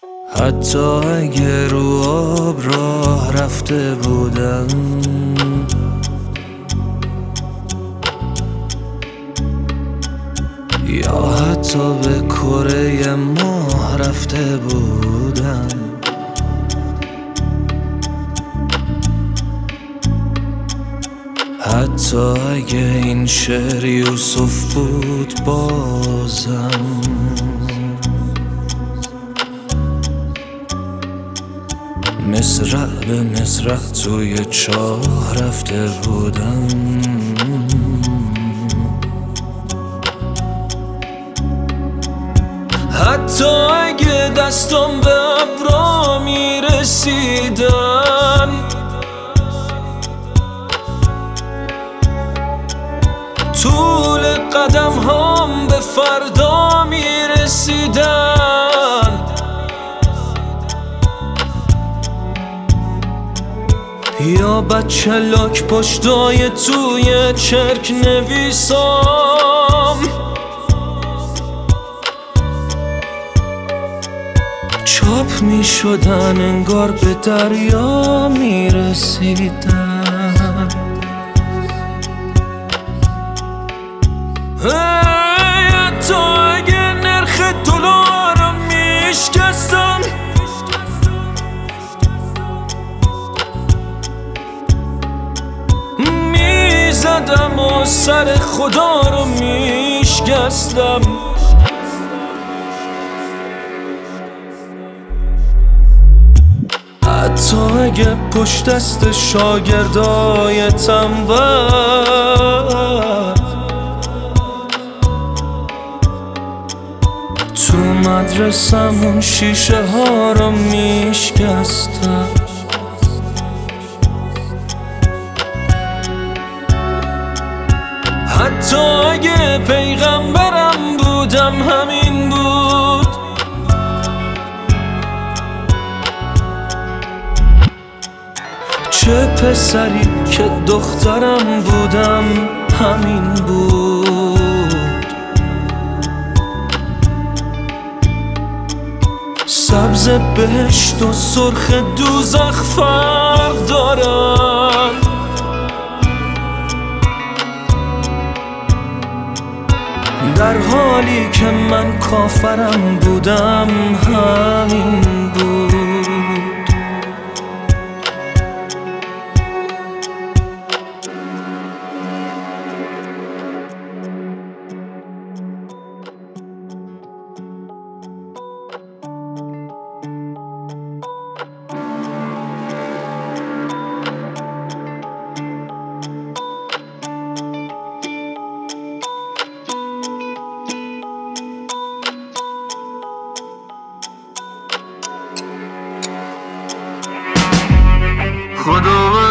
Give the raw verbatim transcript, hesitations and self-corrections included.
حتی اگه رو آب راه رفته بودم، یا حتی به کره ماه رفته بودم، حتی اگه این شعر یوسف بود بازم، مصرع به مصرع توی چاه رفته بودم. حتی اگه دستم به ابرا میرسیدن، طول قدم هم به فردا میرسیدن، یا بچه لاک پشتای توی چرک نویسام، چاپ می شدن انگار به دریا می رسیدن. حتی اگه نرخ دلارم می شکستم، می زدم و سر خدا رو می شکستم. حتی اگه پشت دست شاگردای تنبل تو مدرسمون شیشه ها رو میشکستم. حتی اگه پیغمبرم بودم همین بود، چه پسری که دخترم بودم همین بود. سبز بهشت و سرخ دوزخ فرق دارن، در حالی که من کافرم بودم همین بود. خدا